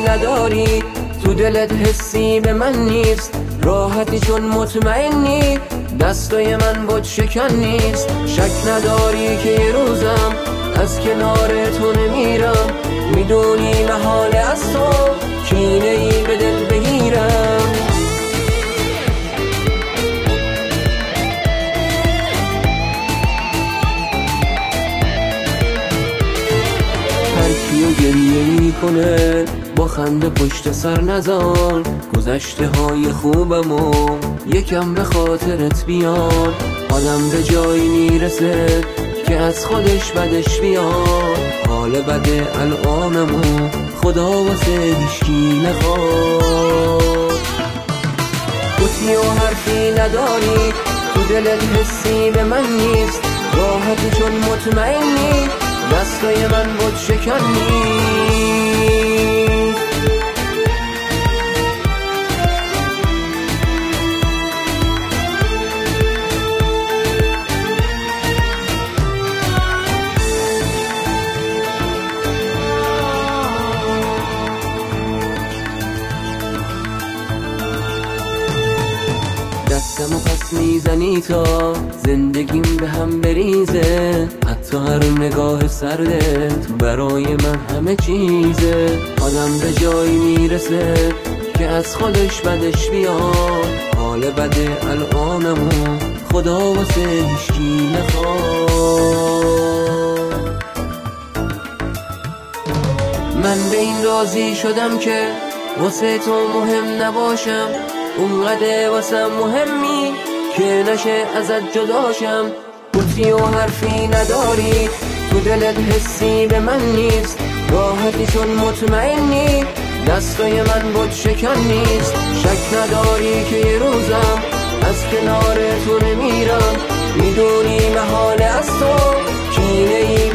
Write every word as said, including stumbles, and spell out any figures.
نداری، تو دلت حسی به من نیست، راحتی چون مطمئنی، دستای من بود شکن نیست. شک نداری که یه روزم از کنار تو نمیرم، میدونی محال از تو کینه ای به دل بگیرم. هر کیو گریه میکنه با خنده پشت سر نزار، گذشته های خوبمو یکم به خاطرت بیار. آدم به جایی میرسه که از خودش بدش بیاد، حال بده الانمو خدا واسه هیچکی نخواد. گوتی و حرفی نداری، تو دلت حسی به من نیست، راحتی چون مطمئنی، دستای من بود شکن نیست. دستمو پس میزنی تا زندگیم به هم بریزه، حتی هر نگاه سردت برای من همه چیزه. آدم به جایی میرسه که از خودش بدش بیاد، حال بده الانمو خدا واسه هیچکی نخواد. من به این راضی شدم که واسه تو مهم نباشم، اونقدر واسم مهمی که نشه ازت جداشم. گوتی و حرفی نداری، تو دلت حسی به من نیست، راحتی چون مطمئنی، دستای من بود شکن نیست. شک نداری که یه روزم از کنار تو نمیرم، میدونی محال از تو کینه ای